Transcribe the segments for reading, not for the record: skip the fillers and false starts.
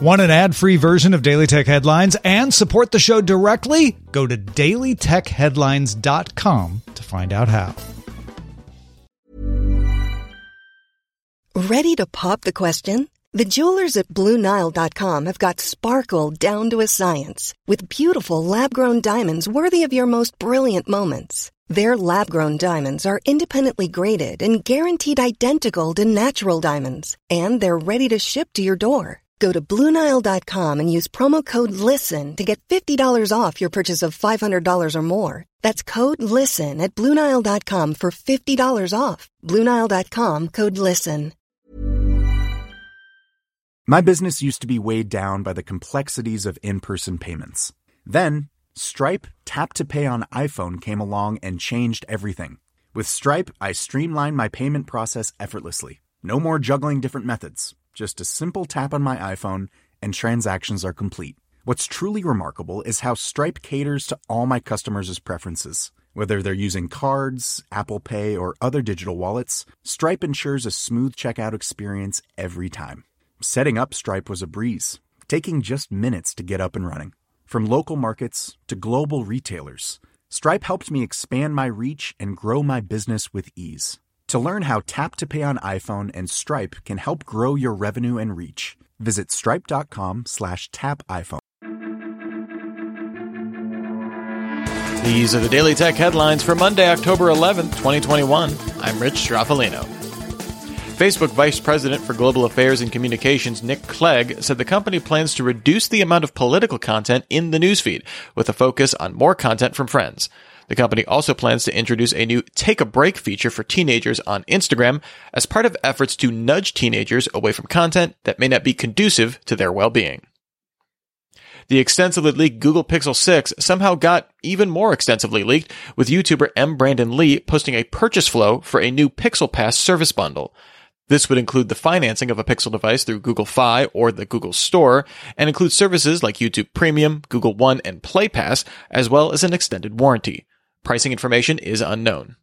Want an ad-free version of Daily Tech Headlines and support the show directly? Go to dailytechheadlines.com to find out how. Ready to pop the question? The jewelers at BlueNile.com have got sparkle down to a science with beautiful lab-grown diamonds worthy of your most brilliant moments. Their lab-grown diamonds are independently graded and guaranteed identical to natural diamonds, and they're ready to ship to your door. Go to BlueNile.com and use promo code LISTEN to get $50 off your purchase of $500 or more. That's code LISTEN at BlueNile.com for $50 off. BlueNile.com, code LISTEN. My business used to be weighed down by the complexities of in-person payments. Then, Stripe Tap to Pay on iPhone came along and changed everything. With Stripe, I streamlined my payment process effortlessly. No more juggling different methods. Just a simple tap on my iPhone and transactions are complete. What's truly remarkable is how Stripe caters to all my customers' preferences. Whether they're using cards, Apple Pay, or other digital wallets, Stripe ensures a smooth checkout experience every time. Setting up Stripe was a breeze, taking just minutes to get up and running. From local markets to global retailers, Stripe helped me expand my reach and grow my business with ease. To learn how Tap to Pay on iPhone and Stripe can help grow your revenue and reach, visit stripe.com/tapiphone. These are the Daily Tech headlines for Monday, October 11th, 2021. I'm Rich Straffolino. Facebook Vice President for Global Affairs and Communications Nick Clegg said the company plans to reduce the amount of political content in the newsfeed, with a focus on more content from friends. The company also plans to introduce a new Take a Break feature for teenagers on Instagram as part of efforts to nudge teenagers away from content that may not be conducive to their well-being. The extensively leaked Google Pixel 6 somehow got even more extensively leaked, with YouTuber M. Brandon Lee posting a purchase flow for a new Pixel Pass service bundle. This would include the financing of a Pixel device through Google Fi or the Google Store, and include services like YouTube Premium, Google One, and Play Pass, as well as an extended warranty. Pricing information is unknown.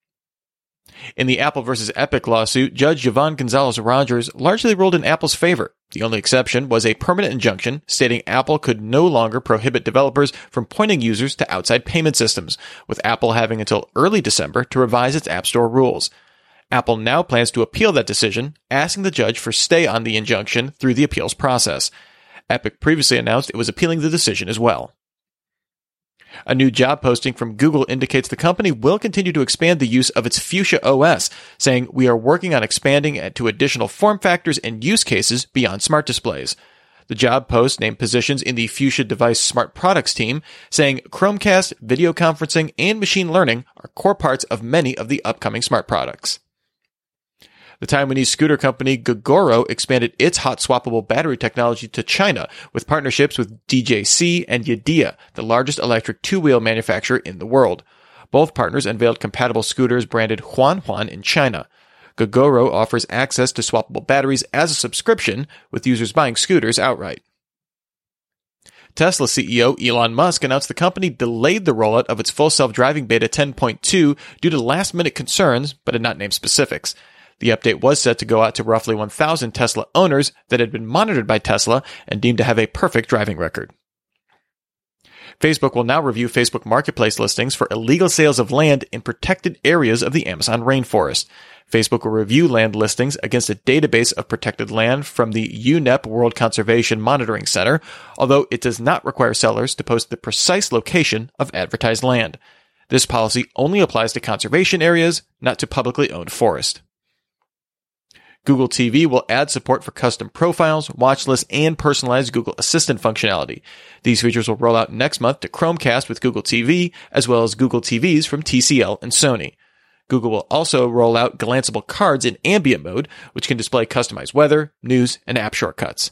In the Apple versus Epic lawsuit, Judge Yvonne Gonzalez-Rogers largely ruled in Apple's favor. The only exception was a permanent injunction stating Apple could no longer prohibit developers from pointing users to outside payment systems, with Apple having until early December to revise its App Store rules. Apple now plans to appeal that decision, asking the judge for stay on the injunction through the appeals process. Epic previously announced it was appealing the decision as well. A new job posting from Google indicates the company will continue to expand the use of its Fuchsia OS, saying, "We are working on expanding it to additional form factors and use cases beyond smart displays." The job post named positions in the Fuchsia device smart products team, saying Chromecast, video conferencing, and machine learning are core parts of many of the upcoming smart products. The Taiwanese scooter company Gogoro expanded its hot swappable battery technology to China with partnerships with DJC and Yadea, the largest electric two-wheel manufacturer in the world. Both partners unveiled compatible scooters branded Huan in China. Gogoro offers access to swappable batteries as a subscription, with users buying scooters outright. Tesla CEO Elon Musk announced the company delayed the rollout of its full self-driving beta 10.2 due to last-minute concerns, but did not name specifics. The update was set to go out to roughly 1,000 Tesla owners that had been monitored by Tesla and deemed to have a perfect driving record. Facebook will now review Facebook Marketplace listings for illegal sales of land in protected areas of the Amazon rainforest. Facebook will review land listings against a database of protected land from the UNEP World Conservation Monitoring Center, although it does not require sellers to post the precise location of advertised land. This policy only applies to conservation areas, not to publicly owned forest. Google TV will add support for custom profiles, watch lists, and personalized Google Assistant functionality. These features will roll out next month to Chromecast with Google TV, as well as Google TVs from TCL and Sony. Google will also roll out glanceable cards in ambient mode, which can display customized weather, news, and app shortcuts.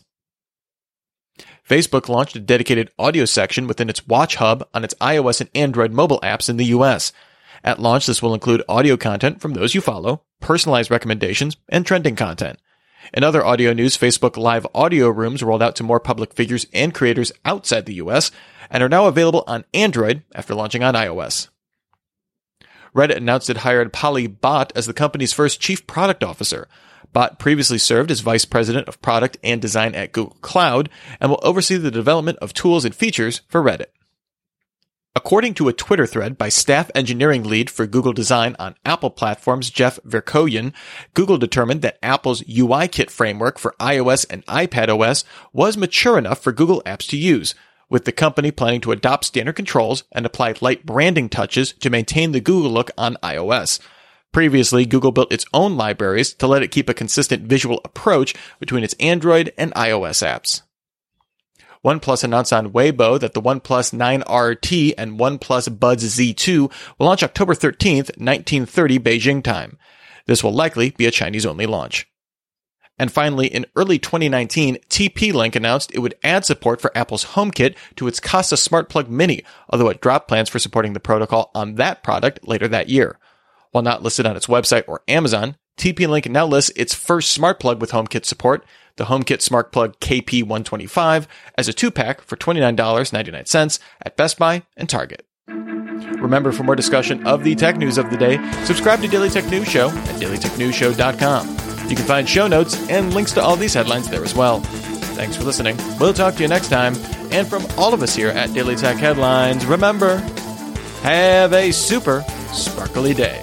Facebook launched a dedicated audio section within its Watch Hub on its iOS and Android mobile apps in the US. At launch, this will include audio content from those you follow, personalized recommendations, and trending content. In other audio news, Facebook Live audio rooms rolled out to more public figures and creators outside the US and are now available on Android after launching on iOS. Reddit announced it hired Polly Bot as the company's first chief product officer. Bott previously served as Vice President of Product and Design at Google Cloud and will oversee the development of tools and features for Reddit. According to a Twitter thread by staff engineering lead for Google Design on Apple platforms Jeff Verkoyen, Google determined that Apple's UIKit framework for iOS and iPadOS was mature enough for Google apps to use, with the company planning to adopt standard controls and apply light branding touches to maintain the Google look on iOS. Previously, Google built its own libraries to let it keep a consistent visual approach between its Android and iOS apps. OnePlus announced on Weibo that the OnePlus 9RT and OnePlus Buds Z2 will launch October 13th, 1930 Beijing time. This will likely be a Chinese-only launch. And finally, in early 2019, TP-Link announced it would add support for Apple's HomeKit to its Kasa Smart Plug Mini, although it dropped plans for supporting the protocol on that product later that year. While not listed on its website or Amazon, TP-Link now lists its first smart plug with HomeKit support, the HomeKit Smart Plug KP125, as a 2-pack for $29.99 at Best Buy and Target. Remember, for more discussion of the tech news of the day, subscribe to Daily Tech News Show at dailytechnewsshow.com. You can find show notes and links to all these headlines there as well. Thanks for listening. We'll talk to you next time. And from all of us here at Daily Tech Headlines, remember, have a super sparkly day.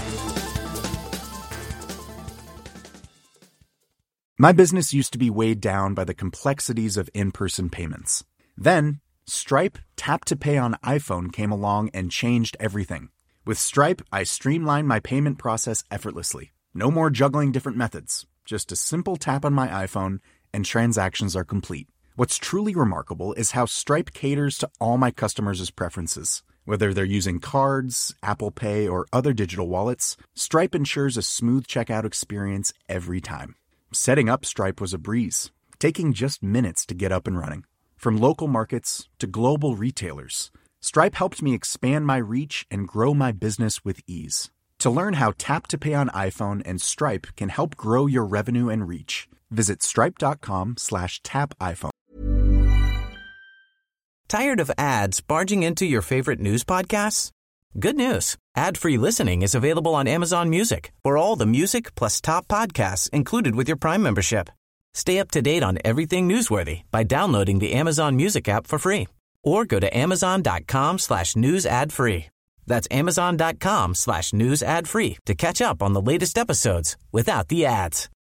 My business used to be weighed down by the complexities of in-person payments. Then, Stripe Tap to Pay on iPhone came along and changed everything. With Stripe, I streamlined my payment process effortlessly. No more juggling different methods. Just a simple tap on my iPhone and transactions are complete. What's truly remarkable is how Stripe caters to all my customers' preferences. Whether they're using cards, Apple Pay, or other digital wallets, Stripe ensures a smooth checkout experience every time. Setting up Stripe was a breeze, taking just minutes to get up and running. From local markets to global retailers, Stripe helped me expand my reach and grow my business with ease. To learn how Tap to Pay on iPhone and Stripe can help grow your revenue and reach, visit stripe.com/tapiphone. Tired of ads barging into your favorite news podcasts? Good news. Ad-free listening is available on Amazon Music for all the music plus top podcasts included with your Prime membership. Stay up to date on everything newsworthy by downloading the Amazon Music app for free or go to amazon.com/news ad free. That's amazon.com/news ad free to catch up on the latest episodes without the ads.